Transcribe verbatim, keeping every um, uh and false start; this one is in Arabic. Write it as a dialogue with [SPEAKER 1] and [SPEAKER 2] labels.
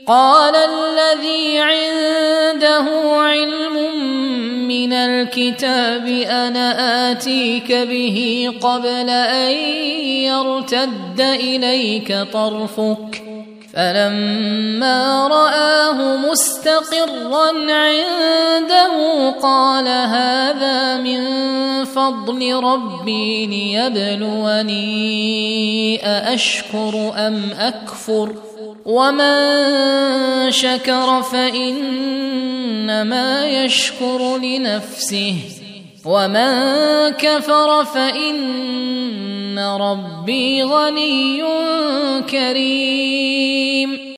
[SPEAKER 1] قال الذي عنده علم من الكتاب أنا آتيك به قبل أن يرتد إليك طرفك فلما رآه مستقرا عنده قال هذا من فضل ربي ليبلوني أأشكر أم أكفر ومن شكر فإنما يشكر لنفسه ومن كفر فإن ربي غني كريم.